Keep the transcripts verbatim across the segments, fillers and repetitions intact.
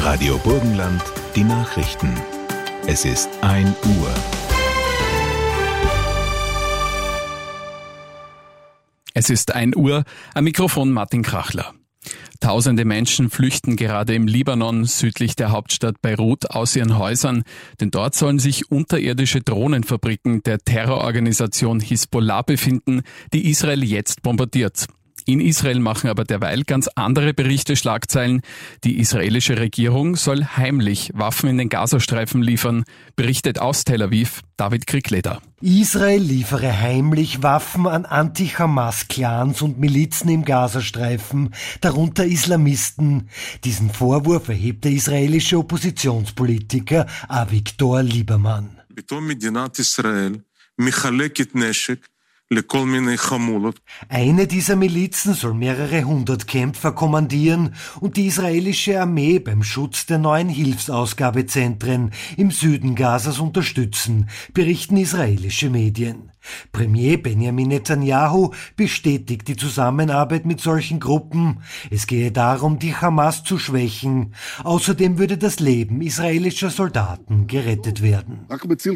Radio Burgenland, die Nachrichten. Es ist ein Uhr. Es ist ein Uhr, am Mikrofon Martin Krachler. Tausende Menschen flüchten gerade im Libanon südlich der Hauptstadt Beirut aus ihren Häusern, denn dort sollen sich unterirdische Drohnenfabriken der Terrororganisation Hisbollah befinden, die Israel jetzt bombardiert. In Israel machen aber derweil ganz andere Berichte Schlagzeilen. Die israelische Regierung soll heimlich Waffen in den Gazastreifen liefern, berichtet aus Tel Aviv David Kriegleder. Israel liefere heimlich Waffen an Anti-Hamas-Clans und Milizen im Gazastreifen, darunter Islamisten. Diesen Vorwurf erhebt der israelische Oppositionspolitiker Avigdor Lieberman. Eine dieser Milizen soll mehrere hundert Kämpfer kommandieren und die israelische Armee beim Schutz der neuen Hilfsausgabezentren im Süden Gazas unterstützen, berichten israelische Medien. Premier Benjamin Netanyahu bestätigt die Zusammenarbeit mit solchen Gruppen. Es gehe darum, die Hamas zu schwächen. Außerdem würde das Leben israelischer Soldaten gerettet werden.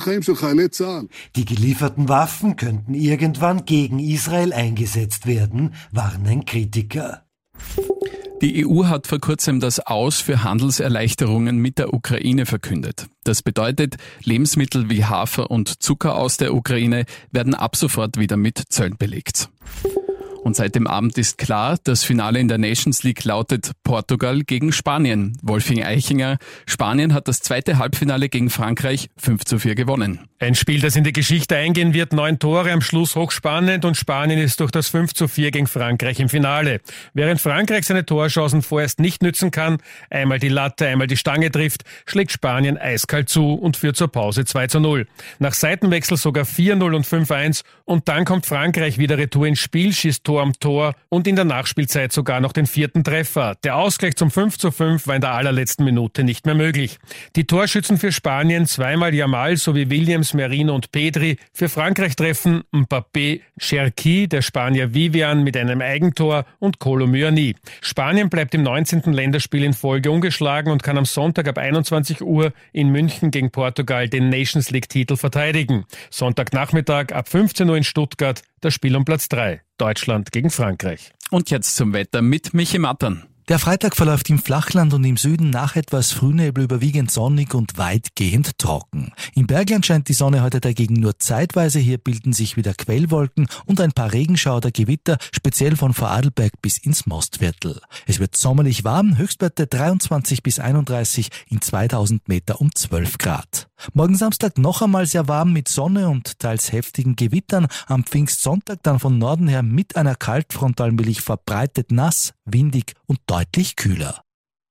Die gelieferten Waffen könnten irgendwann gegen Israel eingesetzt werden, warnen Kritiker. Die E U hat vor kurzem das Aus für Handelserleichterungen mit der Ukraine verkündet. Das bedeutet, Lebensmittel wie Hafer und Zucker aus der Ukraine werden ab sofort wieder mit Zöllen belegt. Und seit dem Abend ist klar, das Finale in der Nations League lautet Portugal gegen Spanien. Wolfing Eichinger, Spanien hat das zweite Halbfinale gegen Frankreich fünf zu vier gewonnen. Ein Spiel, das in die Geschichte eingehen wird, neun Tore, am Schluss hochspannend und Spanien ist durch das fünf zu vier gegen Frankreich im Finale. Während Frankreich seine Torchancen vorerst nicht nützen kann, einmal die Latte, einmal die Stange trifft, schlägt Spanien eiskalt zu und führt zur Pause zwei zu null. Nach Seitenwechsel sogar vier null und fünf eins und dann kommt Frankreich wieder retour ins Spiel, schießt Tor am Tor und in der Nachspielzeit sogar noch den vierten Treffer. Der Ausgleich zum fünf zu fünf war in der allerletzten Minute nicht mehr möglich. Die Torschützen für Spanien, zweimal Yamal sowie Williams, Merino und Pedri. Für Frankreich treffen Mbappé, Cherki, der Spanier Vivian mit einem Eigentor und Kolo Muani. Spanien bleibt im neunzehnten Länderspiel in Folge ungeschlagen und kann am Sonntag ab einundzwanzig Uhr in München gegen Portugal den Nations League-Titel verteidigen. Sonntagnachmittag ab fünfzehn Uhr in Stuttgart das Spiel um Platz drei. Deutschland gegen Frankreich. Und jetzt zum Wetter mit Michi Mattern. Der Freitag verläuft im Flachland und im Süden nach etwas Frühnebel überwiegend sonnig und weitgehend trocken. Im Bergland scheint die Sonne heute dagegen nur zeitweise. Hier bilden sich wieder Quellwolken und ein paar Regenschauer oder Gewitter, speziell von Vorarlberg bis ins Mostviertel. Es wird sommerlich warm, Höchstwerte dreiundzwanzig bis einunddreißig, in zweitausend Meter um zwölf Grad. Morgen Samstag noch einmal sehr warm mit Sonne und teils heftigen Gewittern. Am Pfingstsonntag dann von Norden her mit einer Kaltfront allmählich verbreitet nass, windig und deutlich kühler.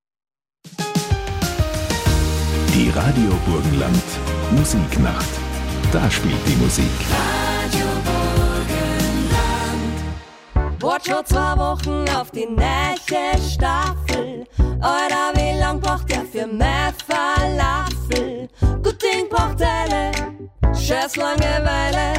Die Radio Burgenland Musiknacht. Da spielt die Musik. Radio Burgenland. Wart schon zwei Wochen auf die neue Staffel. Alter, wie lang braucht der für mehr Falafel? Gut Ding braucht alle, scheiß Langeweile.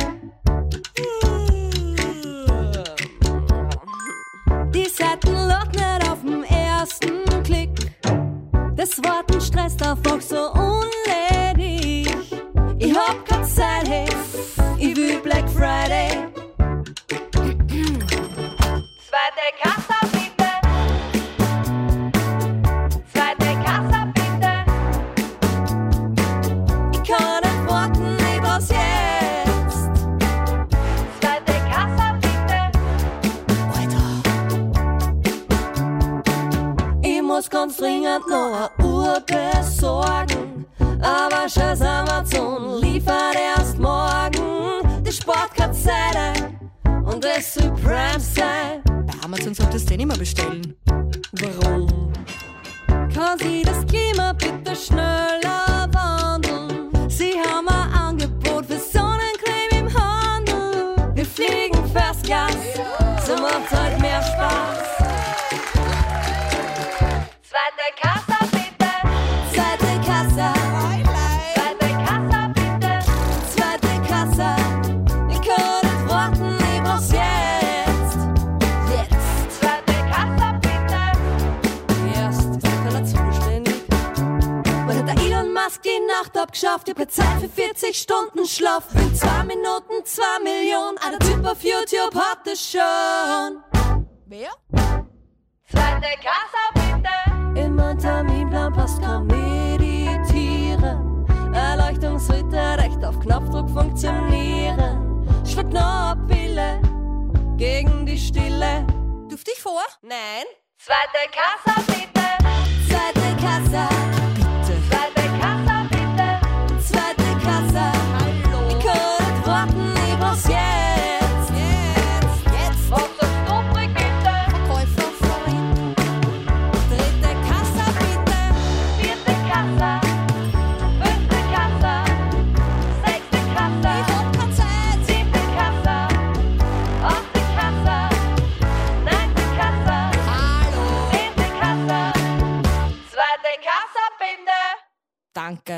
Die Seiten laut nicht auf den ersten Klick. Das Worten stresst einfach so unledig. Ich hab keine Zeit, hey, ich will Black Friday. Zweite Kasse bitte. Zweite Kasse bitte. Ich kann nicht warten, ich brauch's jetzt. Zweite Kasse bitte. Ich muss ganz dringend noch eine Uhr besorgen. Aber scheiß Amazon liefert erst morgen. Die spart keine Zeit und es soll Prime sein. Bei Amazon solltest du den immer bestellen. Warum? Kann sie das Klima bitte schneller wandeln? Sie haben ein Angebot für Sonnencreme im Handel. Wir fliegen Festgas, so macht halt mehr Spaß. Zweite Kasse bitte. Zweite Kasse. Zweite Kasse bitte. Zweite Kasse. Ich kann nicht warten, ich brauch's jetzt. Jetzt. Zweite Kasse bitte. Erst ist der Keller zuständig. fast die Nacht abgeschafft. Ich hab keine Zeit für vierzig Stunden Schlaf. In zwei Minuten zwei Millionen. Ah, der Typ auf YouTube hat es schon. Wer? Zweite Kasse bitte. Immer Terminplan passt, kann meditieren. Erleuchtungsritter, recht auf Knopfdruck funktionieren. Schluck noch eine Pille gegen die Stille. Duft ich vor? Nein. Zweite Kasse bitte. Zweite Kasse. Bitte. Zweite Kasse bitte. Zweite Kasse. Hallo. Ich kann nicht warten, ich brauch's jetzt. Jetzt, jetzt. Was sagst du, Brigitte? Verkäuferin. Dritte Kasse bitte. Vierte Kasse. Fünfte Kasse. Sechste Kasse. Ich hab keine Zeit. Siebte Kasse. Achte Kasse. Neunte Kasse. Hallo. Zehnte Kasse. Zweite Kasse bitte. Danke.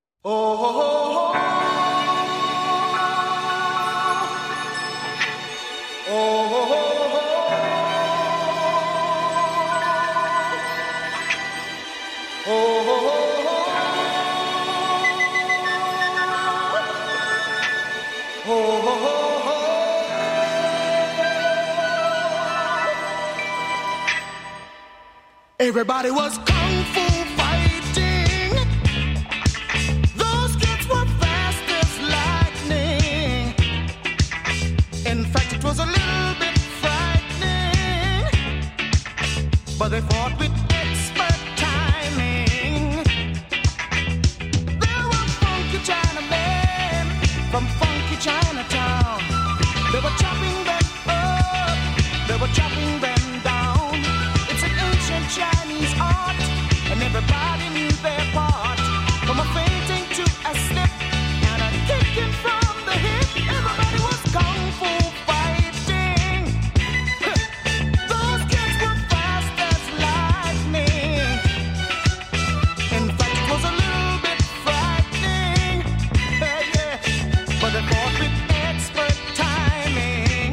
Everybody was kung fu fighting. Those kids were fast as lightning. In fact, it was a little bit frightening, but they fought with expert timing. There were funky Chinamen from funky Chinatown. They were chopping them up, they were chopping them down. It's an ancient Chinese art, and everybody knew their part. From a fainting to a step, and a kicking from the hip. Everybody was kung fu fighting. Those kids were fast as lightning. In fact, it was a little bit frightening. Yeah, yeah. But they fought with expert timing.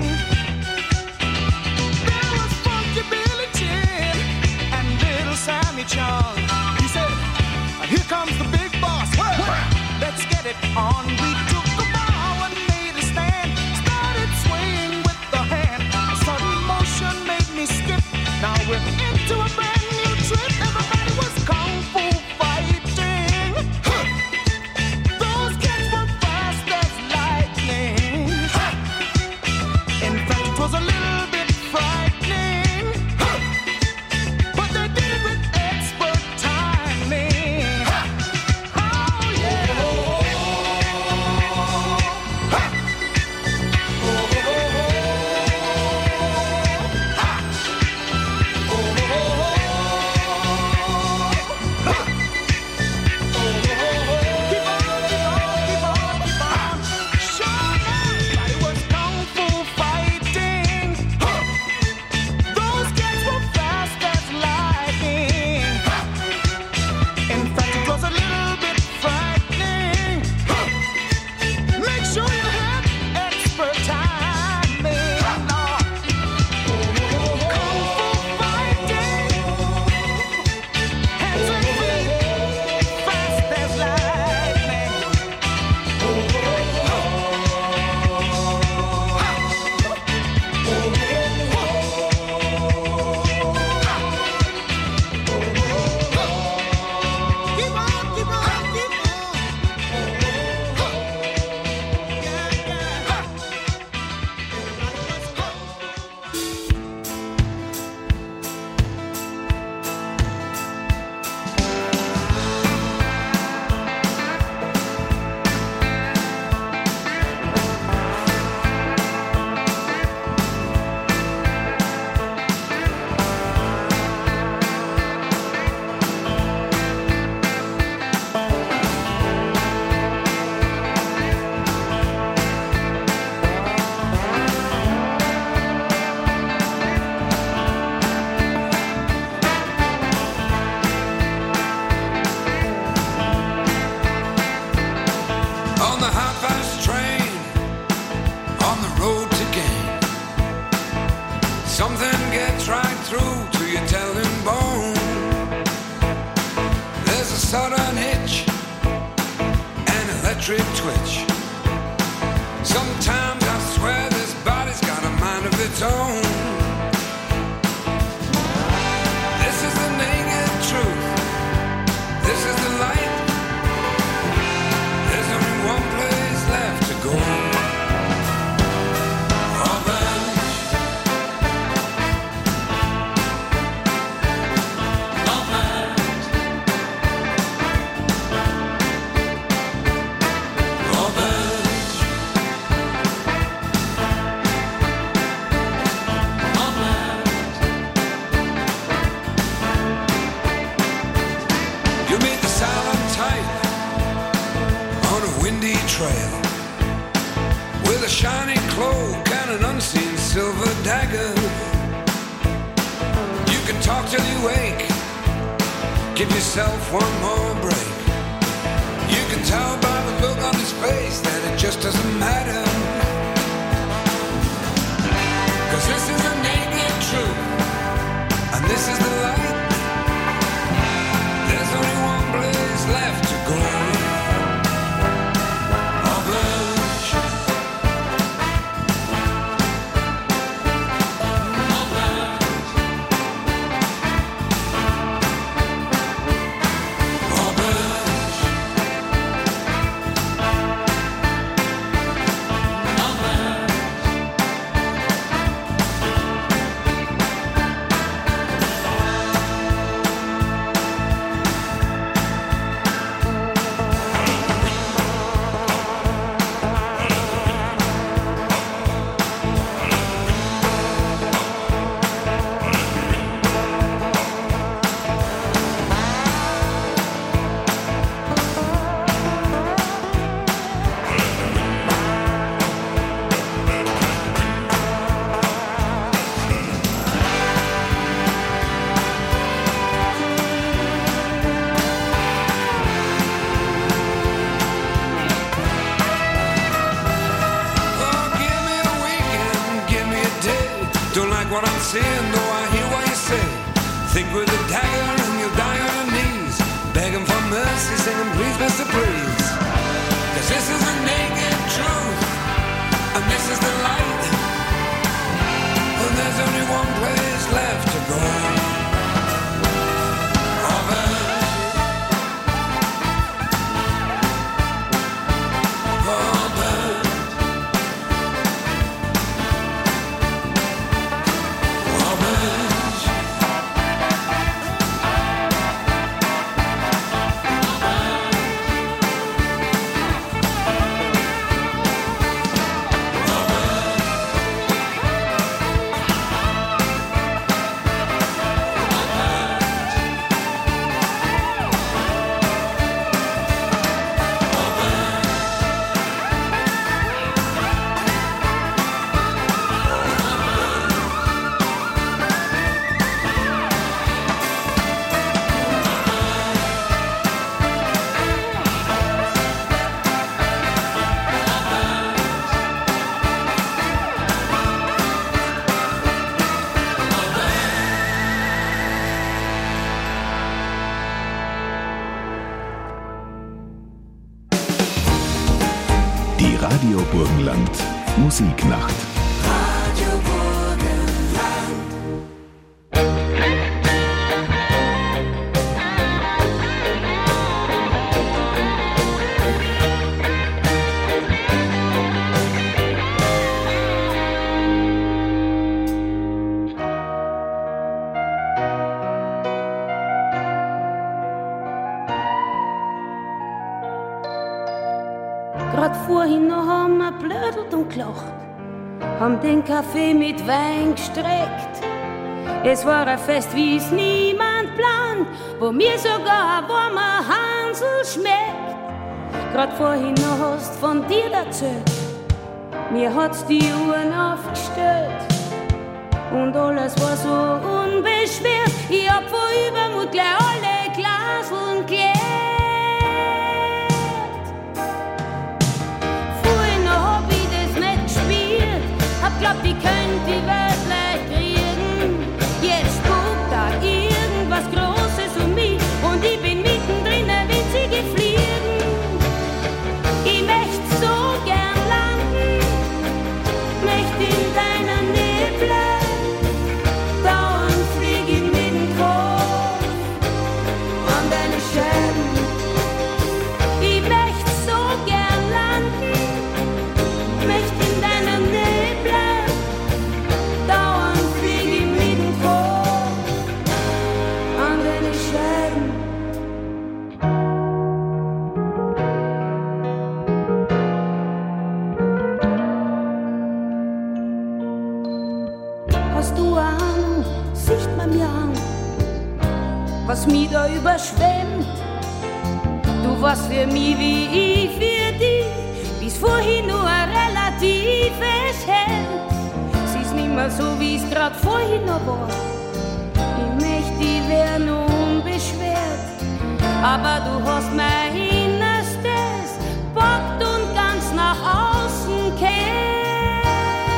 There was Funky Billy Chin and Little Sammy Chung. He said, "Here comes the big boss. Let's get it on." We took a bow and made a stand. Started swaying with the hand. A sudden motion made me skip. Now we're into a brand new trip. Everybody was kung fu fighting. Those kids were fast as lightning. In fact, it was a little bit frightening, but they did it with expert timing. Oh yeah. Keep on, keep on, keep on, keep on. Sure, everybody was kung fu fighting. Those kids were fast as lightning. In fact, it was a little bit frightening. Make sure you have expert timing. Kung fu fighting. Hands and feet, fast as lightning. Keep on, keep on, keep on. Yeah, yeah. On the half-fast train, on the road to gain, something gets right through to your telling bone. There's a sudden hitch electric twitch. Sometimes I swear this body's got a mind of its own. This is the naked truth. This is the light. There's only one place left to go. Trail with a shiny cloak and an unseen silver dagger. You can talk till you wake. Give yourself one more break. You can tell by the look on his face that it just doesn't matter. 'Cause this is the naked truth, and this is the light. There's only one place left to go. What I'm saying, though I hear what you say. Think with a dagger and you'll die on your knees, begging for mercy, singing please, Mister Please. 'Cause this is the naked truth, and this is the light, and there's only one place left to go. Radio Burgenland Musiknacht. Radio Grad vorhin noch haben wir blödelt und gelacht, haben den Kaffee mit Wein gestreckt. Es war ein Fest, wie es niemand plant, wo mir sogar ein warmer Hansel schmeckt. Grad vorhin noch hast von dir erzählt, mir hat's die Uhren aufgestellt und alles war so unbeschwert. Ich hab vor Übermut gleich alle Glaseln geleert. Hab glaubt, ich könnt die Welt leicht kriegen. Jetzt guckt da irgendwas Großes um mich und ich bin mittendrin, ein winzige Fliegen. Ich Du warst für mich wie ich für dich, bis vorhin nur ein relatives Held. Sie ist nimmer so, wie es grad vorhin noch war. Ich möchte, die wär nur unbeschwert, aber du hast mein Innerstes packt und ganz nach außen kehrt.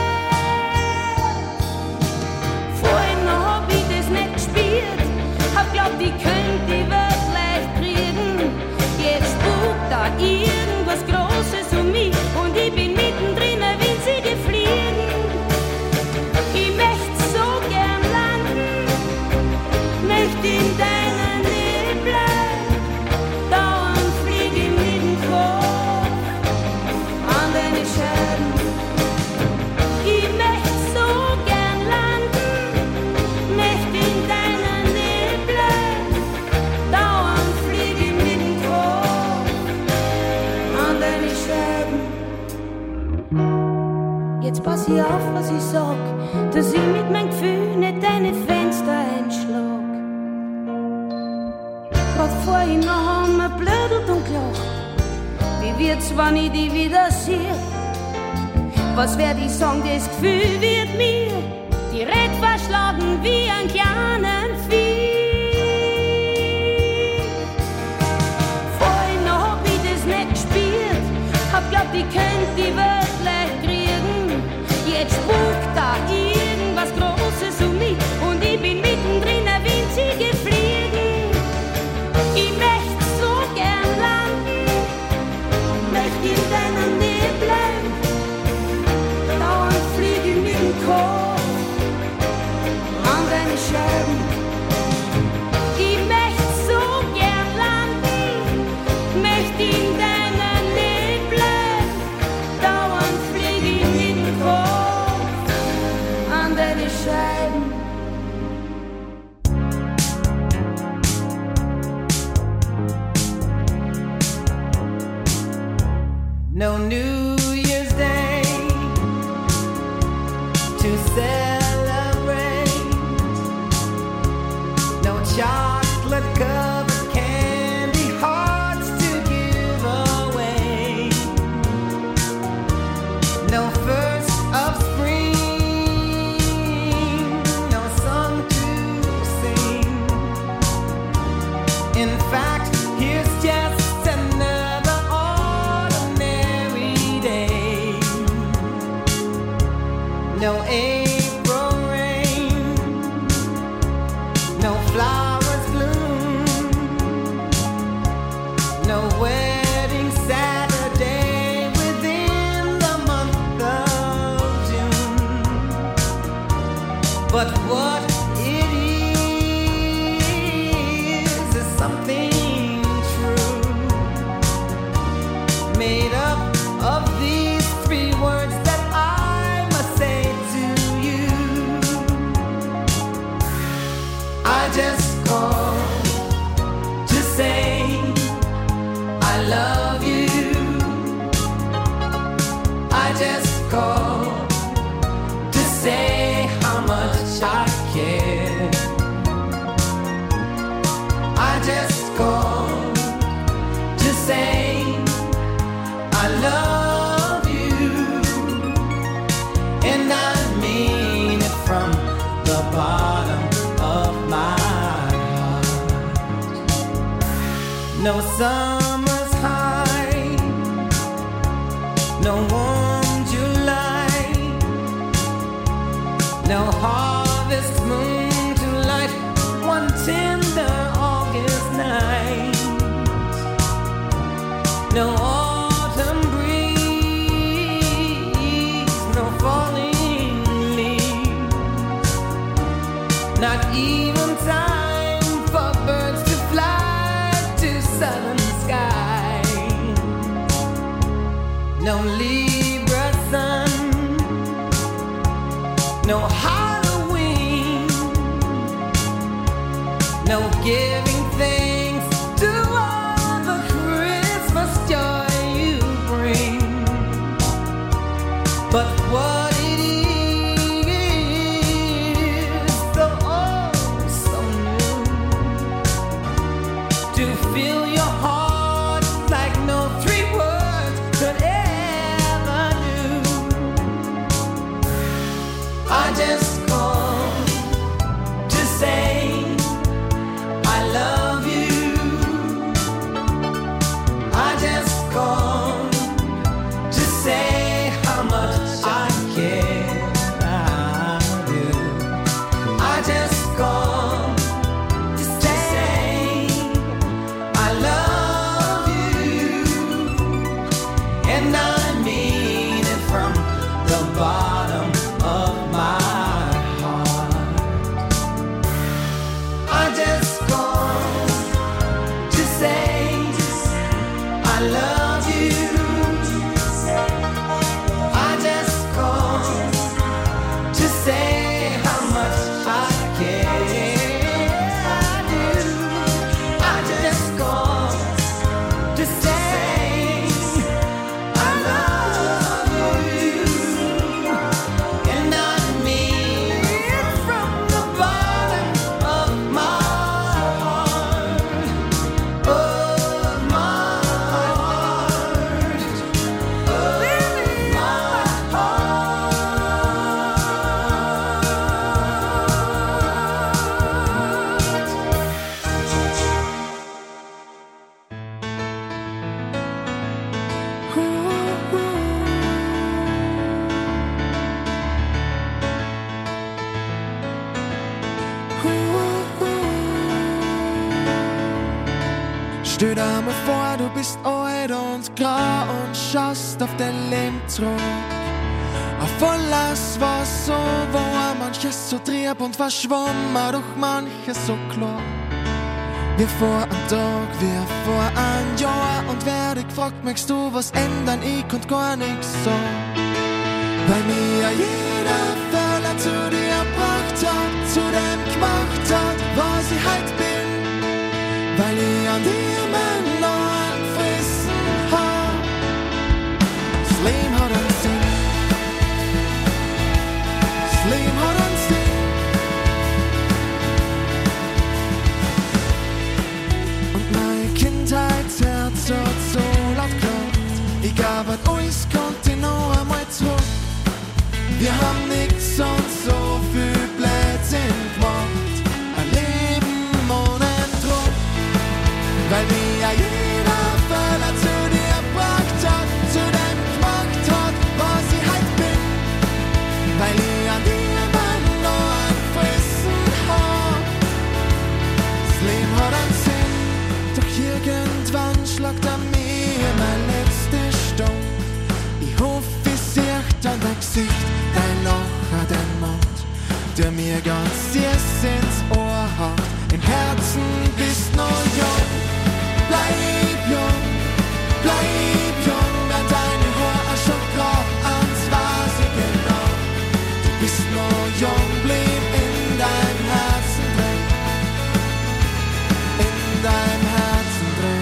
Vorhin noch hab ich das nicht gespürt, hab glaubt, ich könnte die Welt leicht kriegen. Jetzt spukt da irgendwas Großes um mich und ich bin mittendrin, ein winzige Fliegen. Ich möchte so gern landen, möchte in deiner Nähe bleiben. Dauernd flieg ich mit dem Kopf an deine Scheiben. Ich möchte so gern landen, möchte in deiner Nähe bleiben. Dauernd flieg ich mit dem Kopf an deine Scheiben. Jetzt pass ich auf, was ich sag, dass ich mit meinem Gefühl nicht deine Fenster einschlag. Grad vorhin noch haben wir blödelt und gelacht. Wie wird's, wenn ich dich wieder sehe? Was werd ich sagen, das Gefühl wird mir direkt verschlagen wie ein kleinen Vieh. Vorhin noch hab ich das nicht gespürt, hab glaubt, ich könnte die Welt leicht kriegen. Jetzt spukt da irgendwas Großes um mich und ich bin mittendrin, ein winzige Fliegen. Ich möchte so gern landen, möchte in deiner Nähe bleiben. Dauernd fliege ich mit dem Kopf an deine Scheiben. Ich möchte so gern landen, möchte in deiner Nähe bleiben. Dauernd fliege ich mit dem Kopf an deine Scheiben. No New Year's Day to celebrate. No chocolate covered candy hearts to give away. No first of spring, no song to sing. In fact, here's just another ordinary day. No April rain, no flowers bloom, no wedding Saturday within the month of June. But what it is is something true, made up of these three words that I must say to you. I just called to say I love you. I just called to say how much I care. I just called to say I love you, and I mean it from the bottom of my heart. No summer's high, no warm July, no harvest moon to light one tender August night. No autumn breeze, no falling leaves, not even time for birds to fly to southern skies. No Libra sun, no Halloween, no giving thanks to all the Christmas joy you bring. But what it is, so oh so new, to fill your heart Stell mir vor, du bist alt und grau und schaust auf dein Leben zurück. Auf alles, was so war, manches so trieb und verschwommen, doch manches so klar. Wie vor einem Tag, wie vor einem Jahr. Und wer dich fragt, möchtest du was ändern? Ich konnt gar nichts sagen. Weil mir jeder Fehler zu dir gebracht hat, zu dem gemacht hat, was ich halt bin. Weil ich an dir mein neuen Frissen hab. Das Leben hat einen Sinn. Das Leben hat einen Sinn. Herz hat so laut geklappt. Ich gab an uns, konnte noch einmal zurück. Wir haben nix und so viel Blödsinn gemacht. Ein Leben ohne Druck. Weil mir ja jeder Fehler zu dir gebracht hat, zu dem gemacht hat, was ich halt bin. Weil ich an dir mein neuen Frissen hab. Das Leben hat einen Sinn. Doch irgendwann schlagt er mir mein letzte Stunde. Ich hoff, ich sehe dann dein Gesicht, dein Lachen, dein Mund, der mir ganz süß ins Ohr hat. Im Herzen bist noch jung. Bleib jung, bleib jung, an deine Haare schon grau, ans weiß ich genau. Du bist noch jung, bleib in deinem Herzen drin, in deinem Herzen drin.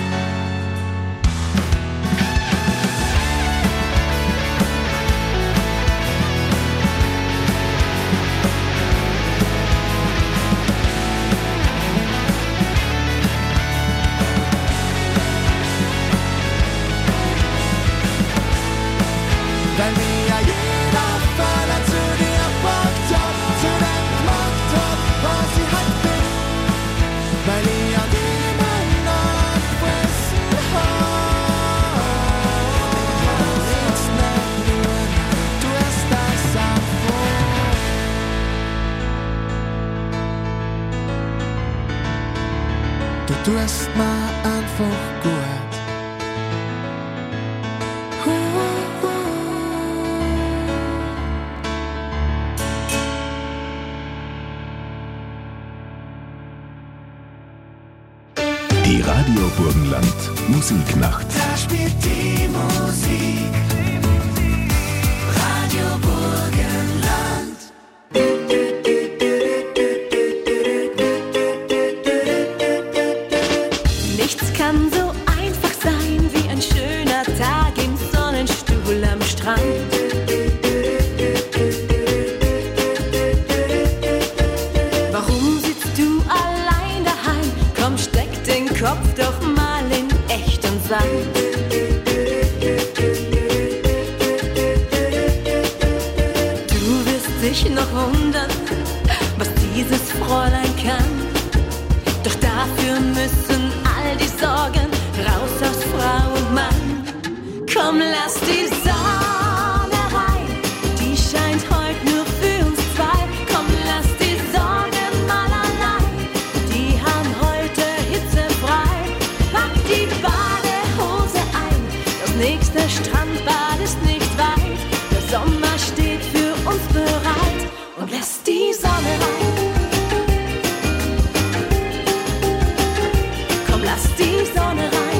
Weil mir ja jeder Fehler zu dir gebracht hat, zu dem gemacht hat, was ich halt bin. Weil ich an dir mein neuen Frissen hab. Du redest nicht nur, du hast das einfach. Du tust mir einfach gut. Die Radio Burgenland Musiknacht. Da spielt die Musik. Radio Burgenland. Nichts kann so einfach sein wie ein schöner Tag im Sonnenstuhl am Strand. Warum sitzt du allein daheim? Komm, steck den Kopf doch mal in echten Sand. Du wirst dich noch wundern, was dieses Fräulein kann. Doch dafür müssen all die Sorgen raus aus Frau und Mann. Komm, lass die Sonne rein, die scheint heute nur für uns zwei. Komm, lass die Sorgen mal allein, die haben heute hitzefrei. Pack die Badehose ein, das nächste Strandbad ist nicht weit. Der Sommer steht für uns bereit und lässt die Sonne rein. Komm, lass die Sonne rein.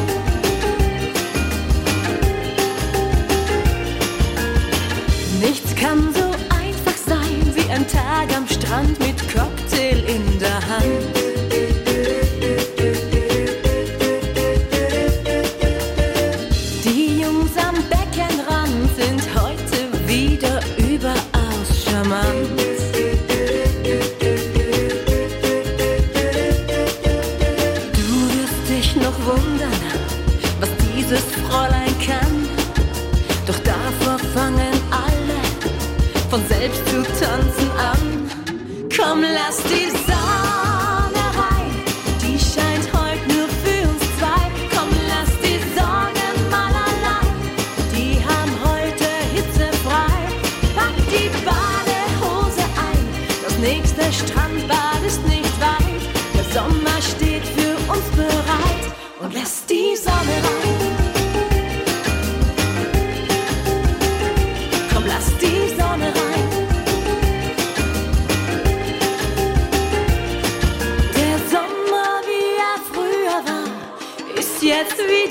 Nichts kann so einfach sein wie ein Tag am Strand mit Cocktail in der Hand. Die Jungs am Beckenrand sind heute wieder überaus charmant. Du wirst dich noch wundern, was dieses Fräulein kann. Doch davor fangen alle von selbst zu tanzen an. Komm, lass die Sonne rein, die scheint heute nur für uns zwei. Komm, lass die Sorgen mal allein, die haben heute hitzefrei. Pack die Badehose ein, das nächste Strandbad ist nicht weit. Der Sommer steht für uns bereit und lässt die Sonne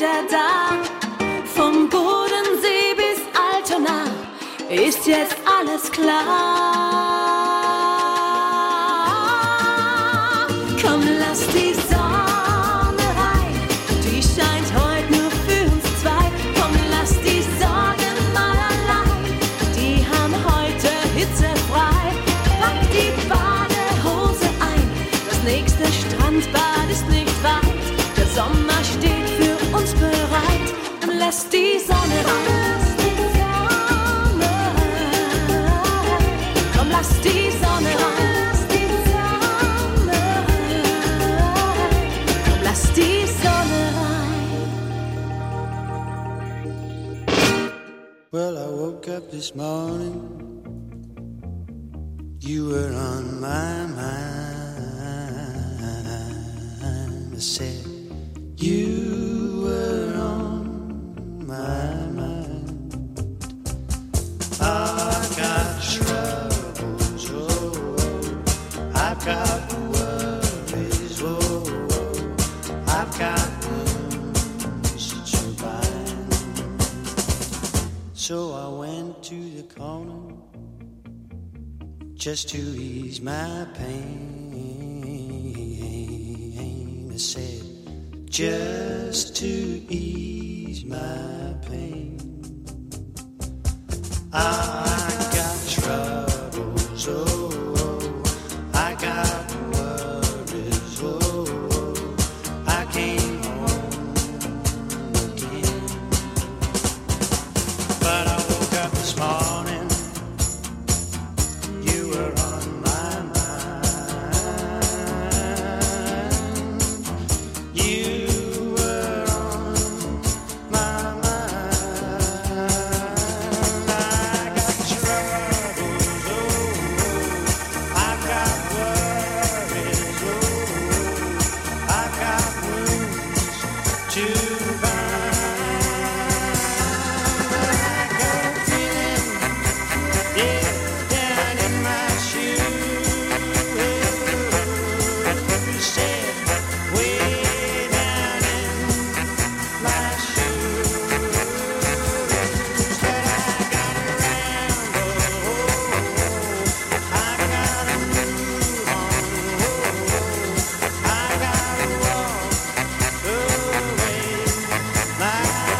wieder da. Vom Bodensee bis Altona ist jetzt alles klar. Komm, lass die Sonne rein, die scheint heute nur für uns zwei. Komm, lass die Sorgen mal allein, die haben heute hitzefrei. Pack die Badehose ein, das nächste Strandbad ist nicht weit. Der Sommer steht für uns bereit. Lass die Sonne rein. Komm, lass die Sonne rein. Komm, lass die Sonne rein. Well, I woke up this morning, you were on my mind. I said, you were on my mind. I've got troubles, oh, oh. I've got worries, oh, oh. I've got wounds to bind. So I went to the corner just to ease my pain. I said, just to ease my pain. I got troubles, oh, oh. I got worries, oh, oh. I came home again. But I woke up this morning, you were on my mind. You were on my mind. I got troubles, oh, oh. I've got worries, oh, oh. I've got wounds to bind. I got feeling, yeah, down in my shoes. You said, way down in my shoes, that I gotta ramble, oh, I gotta move on, oh, I gotta walk away my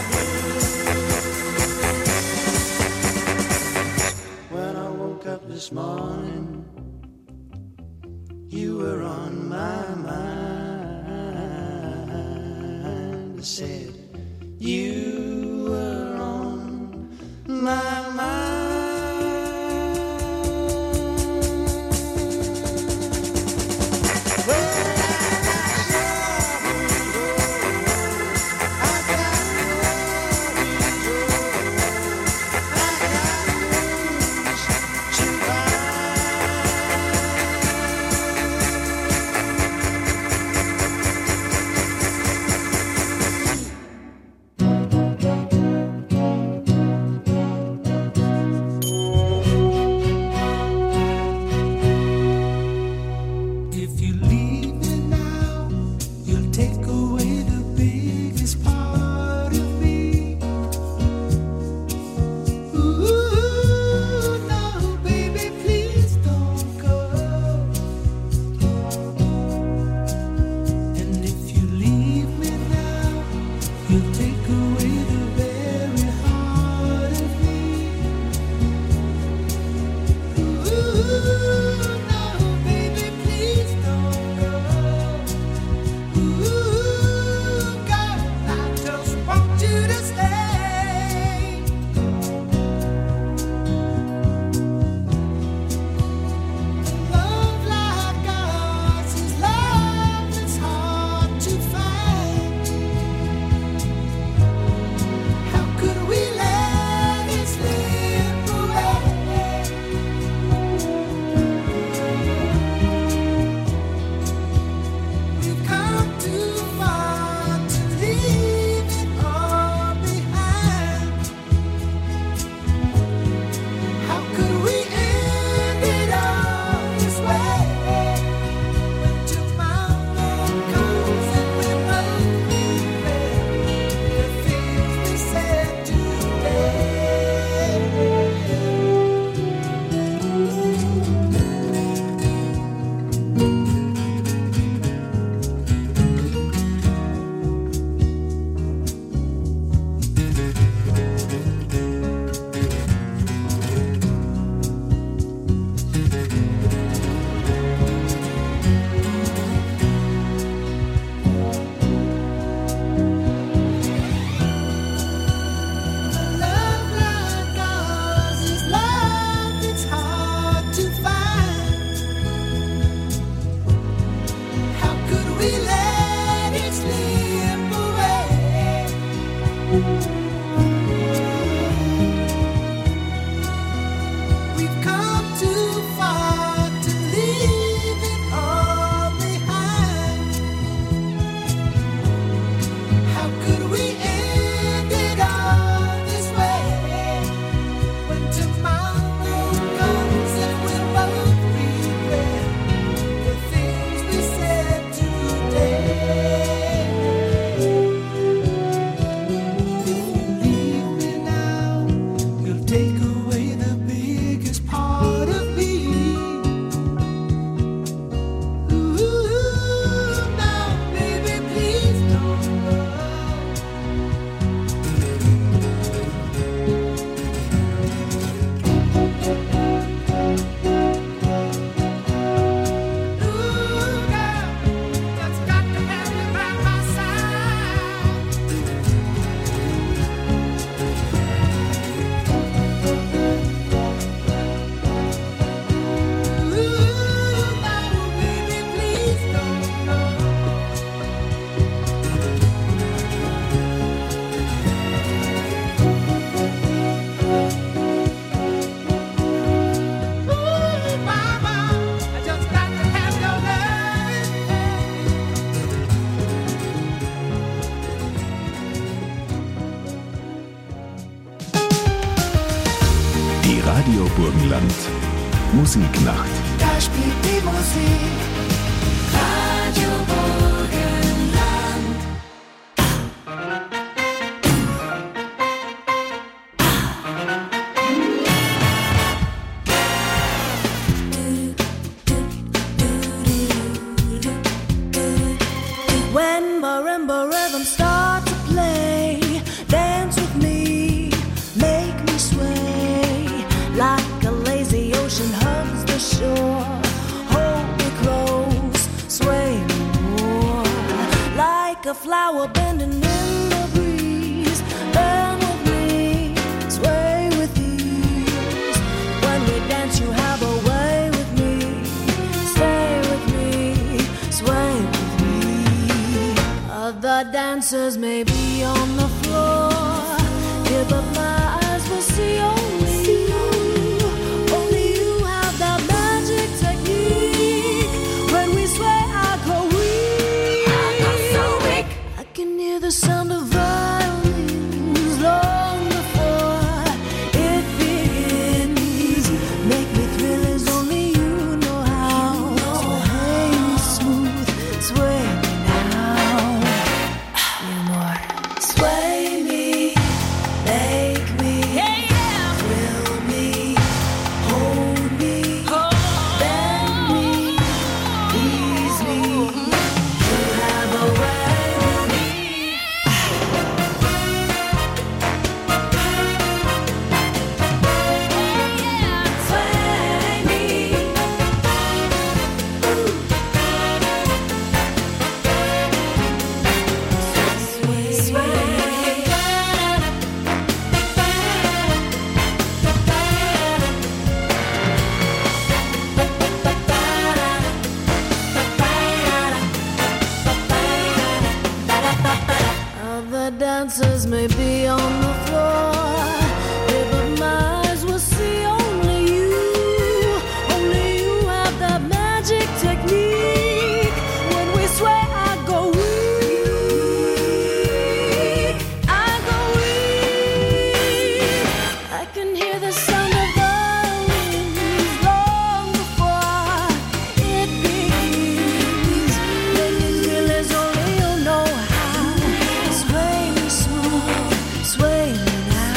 blues. When I woke up this morning, you were on my mind. I said, you were on my mind. Well, I got troubles, oh, I got worries, oh, I got wounds to bind. We've come too far to leave it all behind. How could we end it all this way? When tomorrow comes and we'll both regret the things we said today. If you leave me now, you'll take away the biggest part of me. Ooh, now, baby, please don't go. Ooh, girl, that's got to have you by my side. Ooh, now, baby, please don't go. Ooh, mama, I just got to have your Die Radio Burgenland Musiknacht. Da spielt die Musik. Radio Burgenland. When marimba rhythms start to play, dance with me, make me sway like a lazy ocean hugs the shore. Hold me close, sway me more like a flower bending in the breeze. Burn with me, sway with ease. When we dance, you have a way with me. Stay with me, sway with me. Other dancers may be on the floor, yeah, but my eyes will see only you. Only you have that magic technique. When we sway, I go weak. I go so weak. I can hear the sound of violins long before it begins. Make me thrill as only you know how. Sway me smooth, sway me now. You more. Sway me, make me, thrill me, hold me, bend me, ease me. You have a way with me. Sway me. Other dancers may be on the floor, yeah, but my eyes will see only you. Only you have that magic technique. When we sway, I go weak. I go weak. I can hear the sound of violins long before it begins. Make me feel as only you know how. Sway me smooth, sway me now.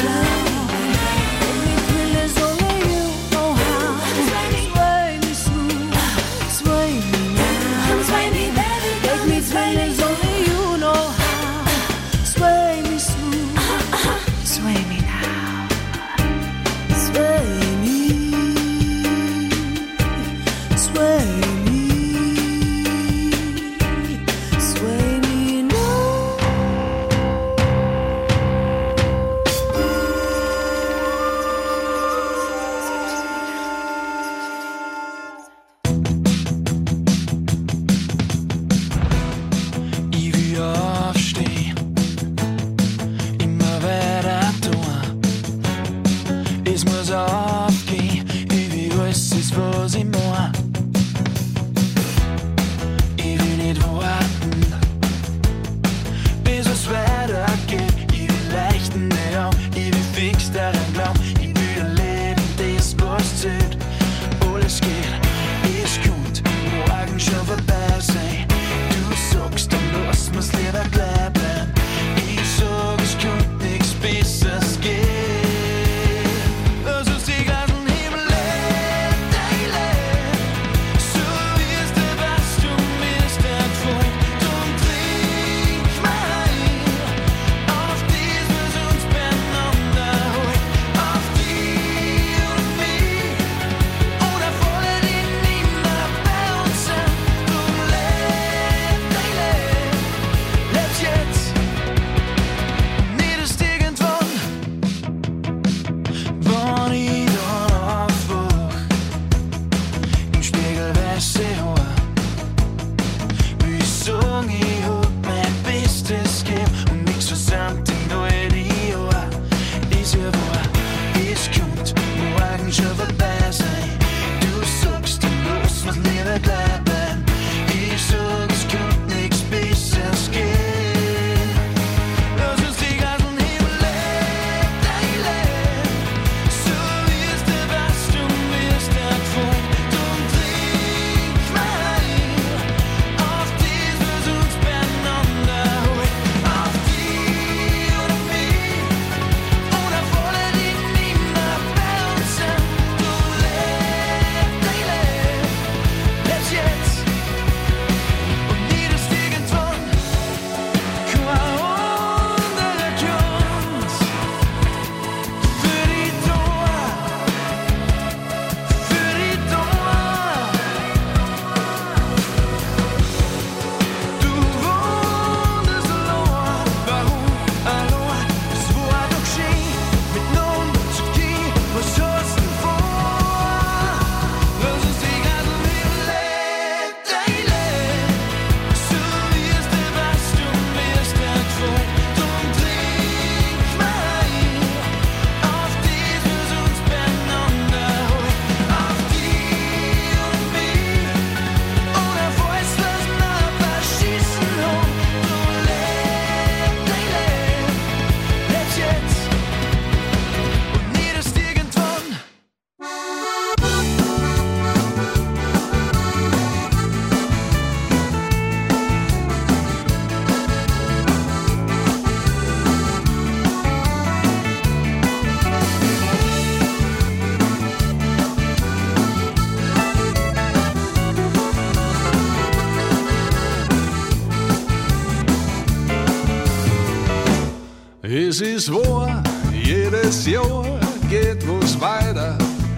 Es ist wahr, jedes Jahr geht was weiter.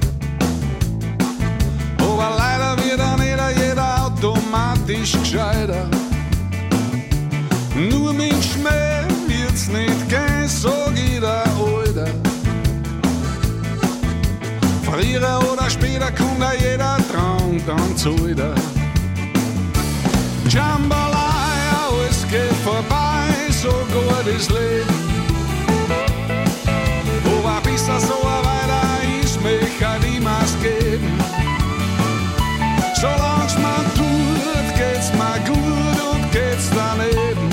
Aber leider wird auch nicht jeder automatisch gescheiter. Nur mit Schmäh wird's nicht gehen, sag jeder Alter. Früher oder später kommt da jeder Traum, dann zahlt er. Jambalaya, alles geht vorbei, sogar das Leben. Aber bis das so weiter ist, mich halt niemals geben. Solang's man tut, geht's mir gut und geht's daneben.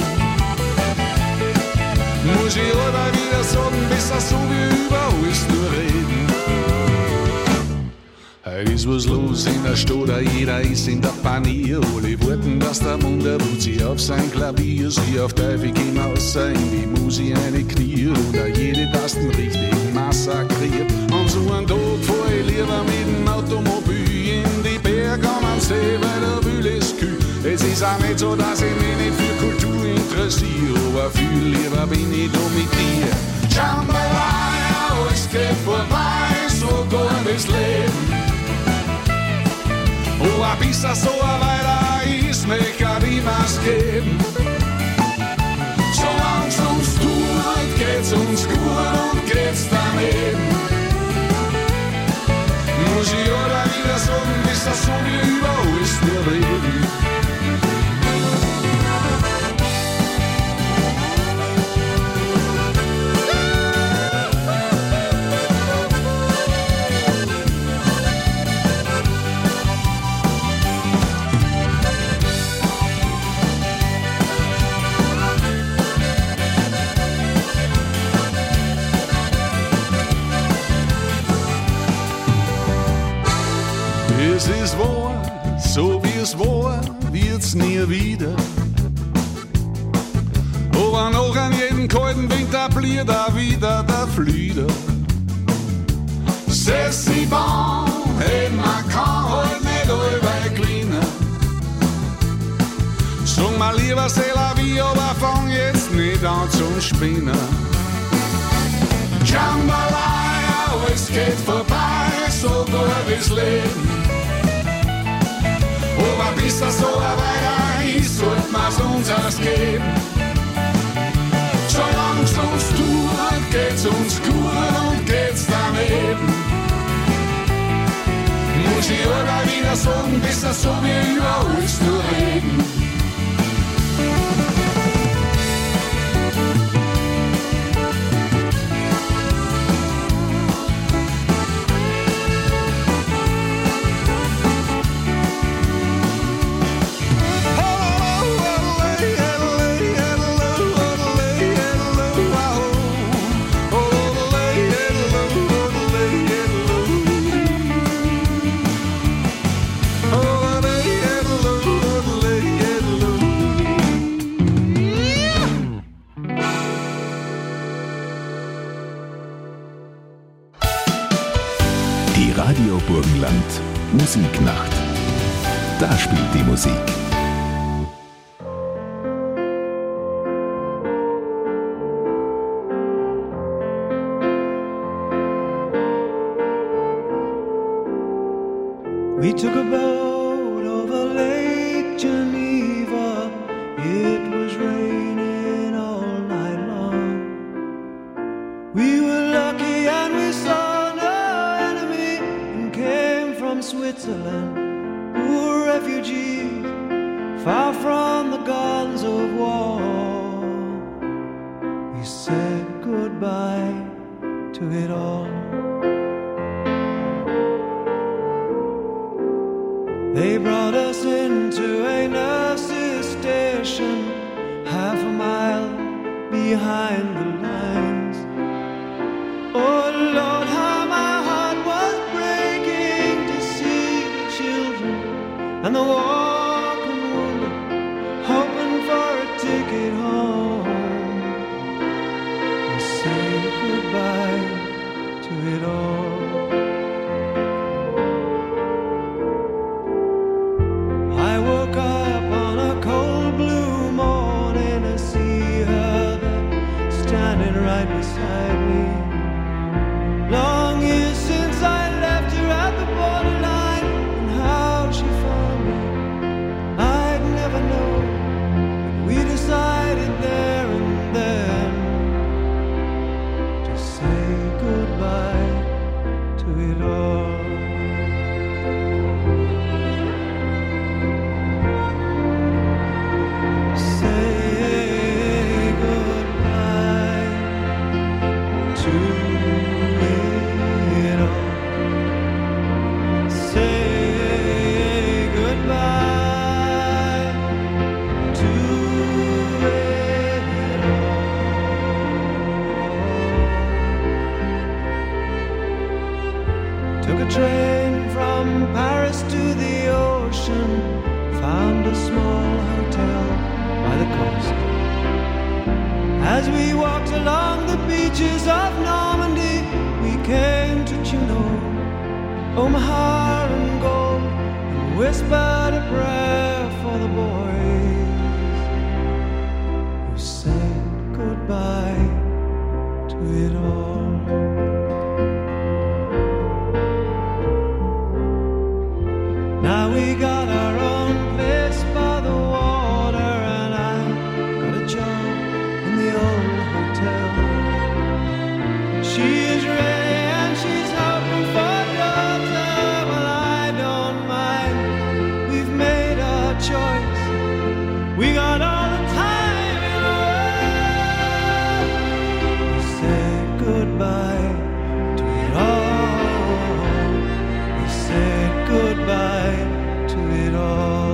Muss ich aber wieder sagen, bis das so wie über alles nur reden. Heute ist was los in der Stadt, jeder ist in der Panier. Alle warten, dass der Wunder ruht sich auf sein Klavier. Sie auf Teufel gehen außer in die Musik eine Knie. Oder jede Tasten richtig massakriert. An so einem Tag fahr ich lieber mit dem Automobil in die Berge an den See, weil der Wühl ist kühl. Es ist auch nicht so, dass ich mich nicht für Kultur interessiere, aber viel lieber bin ich da mit dir. Jambalaya, alles geht vorbei, sogar das Leben. Aber bis das so weiter ist, mich kann niemals geben. Solang's uns tut, geht's uns gut und geht's daneben. Muss ich aber wieder sagen, bis das so wie über alles nur reden. Es ist wahr, so wie es war, wird's nie wieder. Aber noch an jedem kalten Winter blieb da wieder der Flüder. C'est si bon, et man kann halt nicht allweil kleiner. Sag mal lieber c'est la vie, aber fang jetzt nicht an zum Spinnen. Jambalaya, es geht vorbei, sogar das Leben. Aber bis das so weiter ist, sollte man's uns erst geben. Solang's uns tut, geht's uns gut und geht's daneben. Muss ich aber wieder sagen, bis das so wie über alles nur reden. Radio Burgenland Musiknacht. Da spielt die Musik. We took a boat over Lake Geneva. It was raining all night long. We were lucky and we saw no enemy and came from Switzerland, poor refugees, far from the guns of war. We said goodbye to it all. They brought us into a nurse's station, half a mile behind the lines. Oh Lord, how my heart was breaking to see the children and the walking woman hoping for a ticket home. We say goodbye to it all. I woke up on a cold blue morning to see her standing right beside me. Long years since I left her at the borderline, and how she found me, I'd never know. We decided there and then to say goodbye to it all. Train from Paris to the ocean, found a small hotel by the coast. As we walked along the beaches of Normandy, we came to Juneau, Omaha and Gold, and whispered a prayer for the boys who said goodbye to it all. Now we got our own place by the water, and I got a job in the old hotel. She is ready and she's hoping for daughter. Well, I don't mind, we've made our choice. We got all the time in the world. We said goodbye to it all. We said goodbye to it all.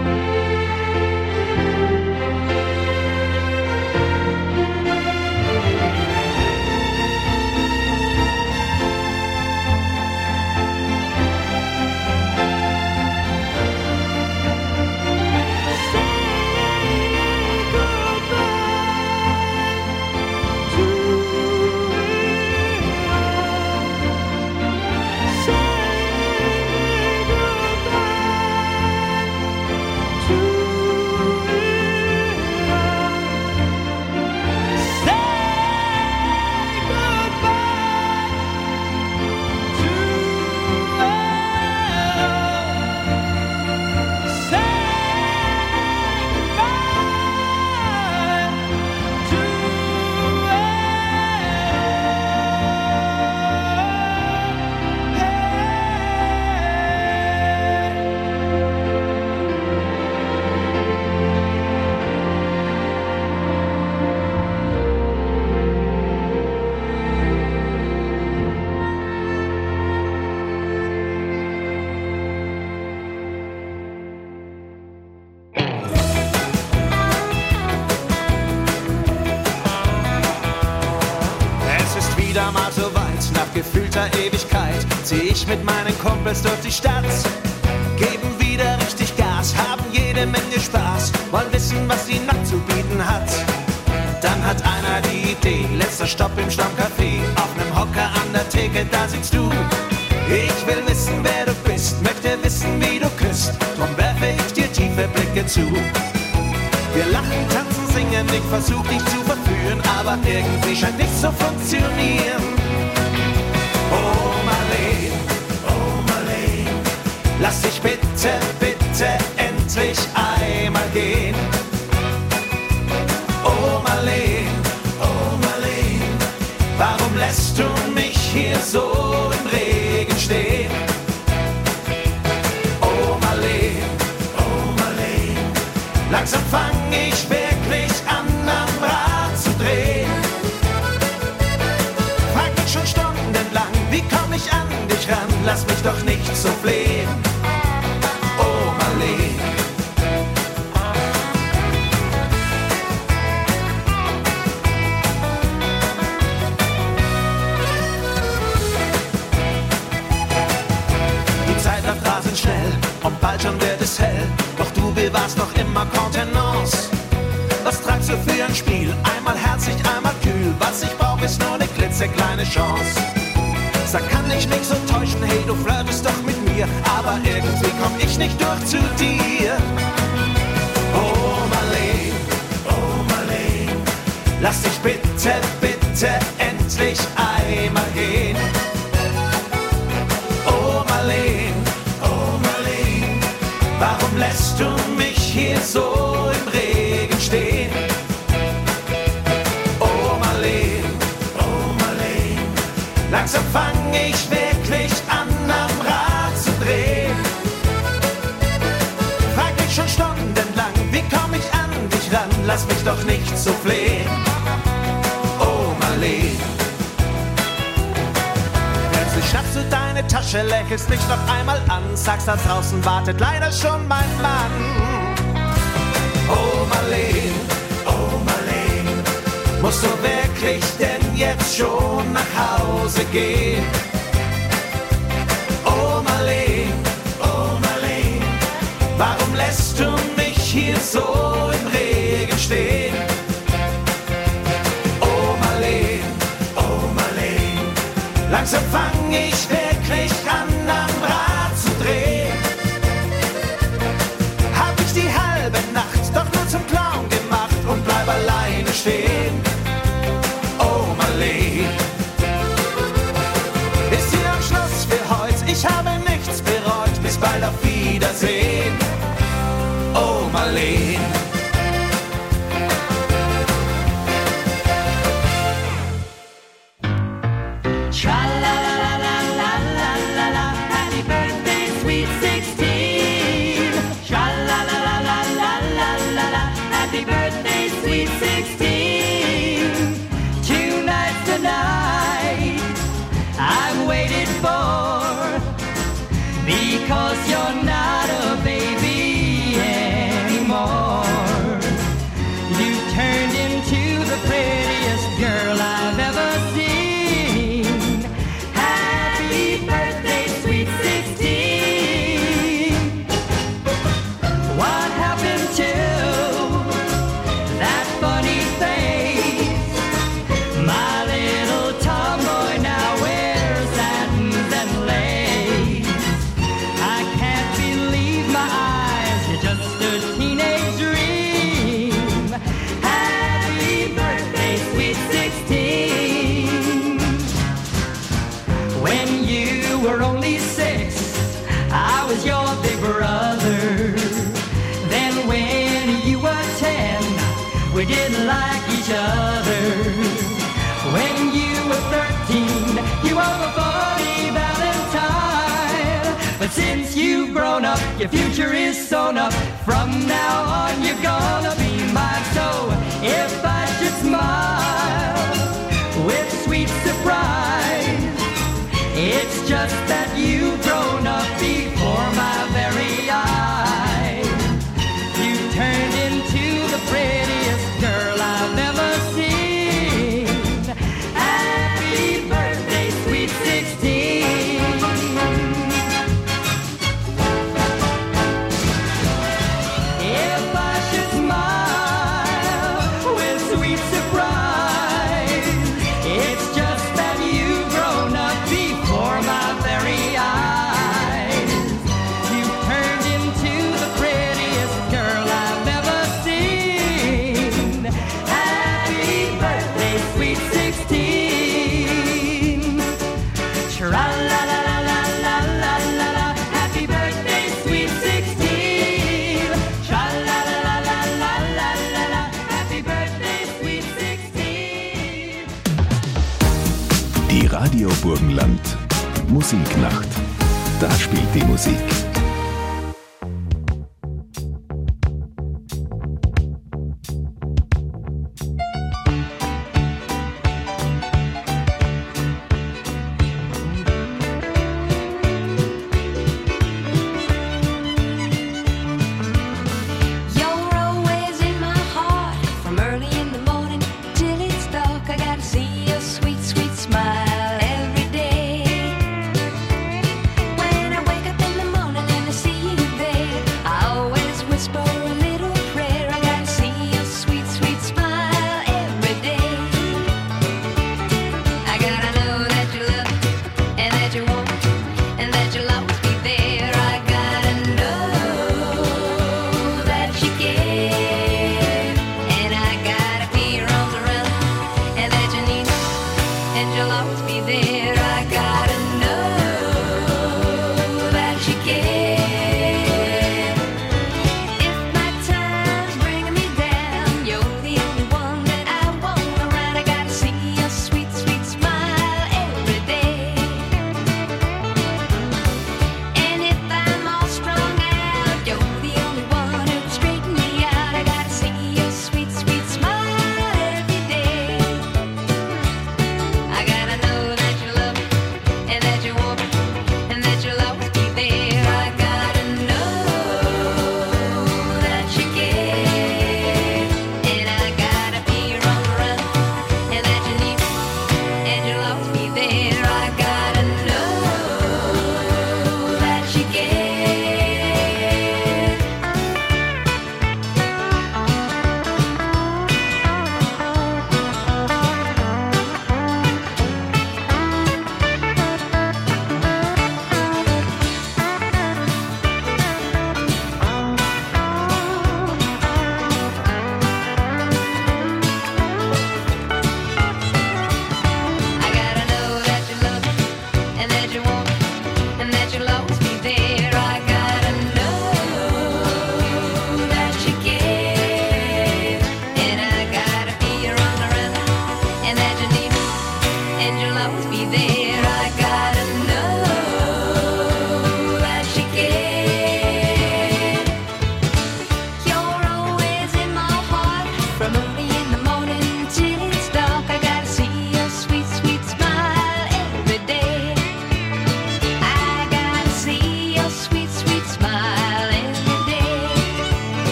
Mal so weit, nach gefühlter Ewigkeit, zieh ich mit meinen Kumpels durch die Stadt. Geben wieder richtig Gas, haben jede Menge Spaß, wollen wissen, was die Nacht zu bieten hat. Dann hat einer die Idee, letzter Stopp im Stammcafé, auf nem Hocker an der Theke, da sitzt du. Ich will wissen, wer du bist, möchte wissen, wie du küsst, drum werfe ich dir tiefe Blicke zu. Wir lachen, tanzen, singen, ich versuch dich zu verführen, aber irgendwie scheint nichts zu funktionieren. Oh Marlene, oh Marlene, lass dich bitte, bitte endlich einmal gehen. Oh Marlene, oh Marlene, warum lässt du mich hier so im Regen stehen? Oh Marlene, oh Marlene, langsam fang ich wirklich an, am Rad zu drehen. Frag mich schon stundenlang, wie komm ich an dich ran? Lass mich doch nicht so flehen. Oh Marlene. Die Zeit läuft rasend schnell und bald schon wird es hell. Doch du bewahrst noch immer Kontenance. Was tragst du für ein Spiel? Einmal herzlich, einmal kühl. Was ich brauch ist nur eine klitzekleine Chance. Sag, kann ich mich so täuschen? Hey, du flirtest doch mit mir. Aber irgendwie komm ich nicht durch zu dir. Oh Marlene, oh Marlene, lass dich bitte, bitte endlich einmal gehen. Oh Marleen, oh Marleen, warum lässt du mich hier so im Regen stehen? Oh Marleen, oh Marleen, langsam fang ich wirklich an am Rad zu drehen. Frag mich schon stundenlang, wie komm ich an dich ran? Lass mich doch nicht so flehen. Oh Marleen. Plötzlich schnappst du deine Tasche, lächelst mich noch einmal an, sagst, da draußen wartet leider schon mein Mann. Oh Marleen, oh Marleen, musst du wirklich denn jetzt schon nach Hause gehen? Oh Marleen, oh Marleen, warum lässt du mich hier so im Regen stehen? Oh Marleen, oh Marleen, langsam fang ich wirklich an am Rad zu drehen. Hab ich die halbe Nacht doch nur zum Clown gemacht und bleib alleine stehen. Oh Marleen, ist hier am Schluss für heute, ich habe nichts bereut, bis bald auf Wiedersehen. Oh Marleen. Tra-la-la-la-la-la-la-la, happy birthday, sweet sixteen. Tra-la-la-la-la-la-la-la, happy birthday, sweet sixteen. Tonight's the night I've waited for, because you're not a baby anymore. You turned into the prettiest girl I've ever seen. Happy birthday, sweet sixteen. What happened to that funny face? My little tomboy now wears satins and lace. I can't believe my eyes, you're just a teenage dream. Happy birthday, sweet sixteen. When you were only six, I was your big brother. Then when you were ten, we didn't like each other. When you were thirteen, you were a funny valentine. But since you've grown up, your future is sewn up. From now on, you're gonna be mine. So if I should smile with sweet surprise, it's just that you've grown up before my very eyes. You turned into the prettiest girl I've ever seen. Happy birthday, sweet sixteen. If I should smile with sweet surprise, it's just that you've grown up before my very eyes. You turned into the prettiest girl I've ever seen. Happy birthday, sweet sixteen. Tra-la-la-la-la-la-la-la, happy birthday, sweet sixteen. Tra-la-la-la-la-la-la-la, happy birthday, sweet sixteen. Die Radio Burgenland Musiknacht. Da spielt die Musik. You're always in my heart, from early in the morning till it's dark. I gotta see your sweet, sweet smile every day. When I wake up in the morning,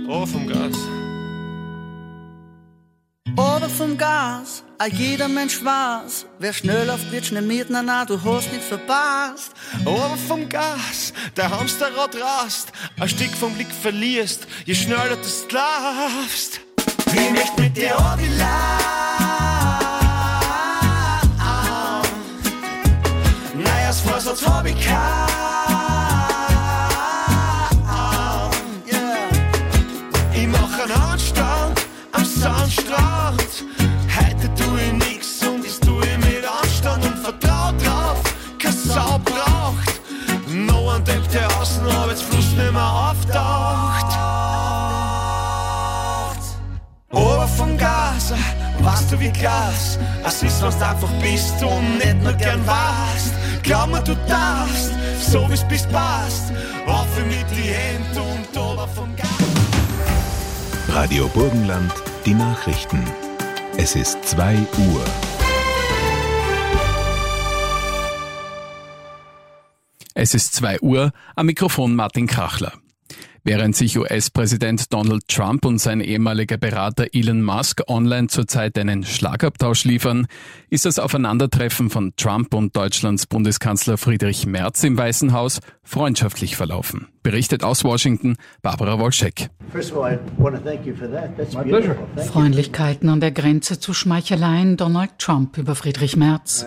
Oh, vom Gas. Oder vom Gas, all jeder Mensch weiß, wer schnell auf wird, schnell mit, na na, du hast nichts verpasst. Oder vom Gas, der Hamsterrad rast, ein Stück vom Blick verlierst, je schneller du laufst. Ich möcht mit dir auch die Lauf. Neues Vorsatz hab ich kein. Ich mach einen Handstand am Sandstrand. Heute tu ich nix und das tu ich mit Anstand und vertrau drauf, kein Sau braucht noch ein Depp, der außen Arbeitsfluss nicht mehr auftaucht. Aber vom Gas, weißt du wie Glas, es ist, was du einfach bist und nicht nur gern warst. Glaub mir, du darfst, so wie's bist passt, auf mit die Hände und ober vom Gas. Radio Burgenland, die Nachrichten. Es ist zwei Uhr. Es ist zwei Uhr, am Mikrofon Martin Krachler. Während sich U S-Präsident Donald Trump und sein ehemaliger Berater Elon Musk online zurzeit einen Schlagabtausch liefern, ist das Aufeinandertreffen von Trump und Deutschlands Bundeskanzler Friedrich Merz im Weißen Haus freundschaftlich verlaufen. Berichtet aus Washington Barbara Wolschek. Freundlichkeiten an der Grenze zu Schmeicheleien, Donald Trump über Friedrich Merz.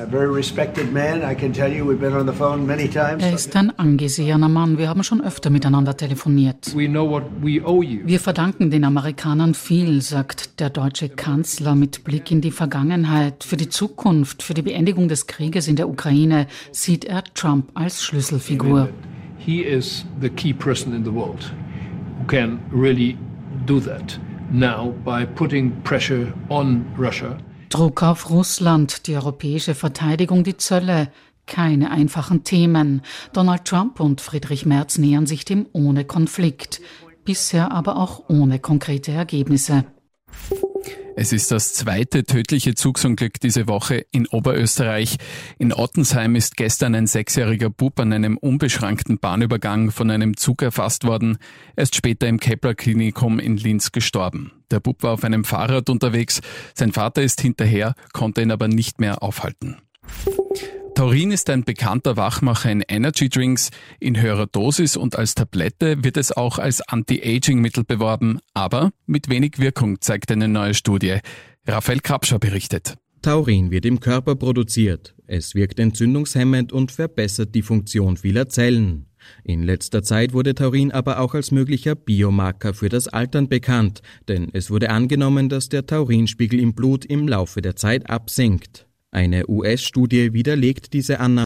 Er ist ein angesehener Mann, wir haben schon öfter miteinander telefoniert. Wir verdanken den Amerikanern viel, sagt der deutsche Kanzler mit Blick in die Vergangenheit. Für die Zukunft, für die Beendigung des Krieges in der Ukraine sieht er Trump als Schlüsselfigur. He is the key person in the world who can really do that now by putting pressure on Russia. Druck auf Russland, die europäische Verteidigung, die Zölle. Keine einfachen Themen. Donald Trump und Friedrich Merz nähern sich dem ohne Konflikt. Bisher aber auch ohne konkrete Ergebnisse. Es ist das zweite tödliche Zugsunglück diese Woche in Oberösterreich. In Ottensheim ist gestern ein sechsjähriger Bub an einem unbeschrankten Bahnübergang von einem Zug erfasst worden. Er ist später im Kepler-Klinikum in Linz gestorben. Der Bub war auf einem Fahrrad unterwegs. Sein Vater ist hinterher, konnte ihn aber nicht mehr aufhalten. Taurin ist ein bekannter Wachmacher in Energy-Drinks. In höherer Dosis und als Tablette wird es auch als Anti-Aging-Mittel beworben, aber mit wenig Wirkung, zeigt eine neue Studie. Raphael Krabscher berichtet. Taurin wird im Körper produziert. Es wirkt entzündungshemmend und verbessert die Funktion vieler Zellen. In letzter Zeit wurde Taurin aber auch als möglicher Biomarker für das Altern bekannt, denn es wurde angenommen, dass der Taurinspiegel im Blut im Laufe der Zeit absinkt. Eine U S-Studie widerlegt diese Annahme.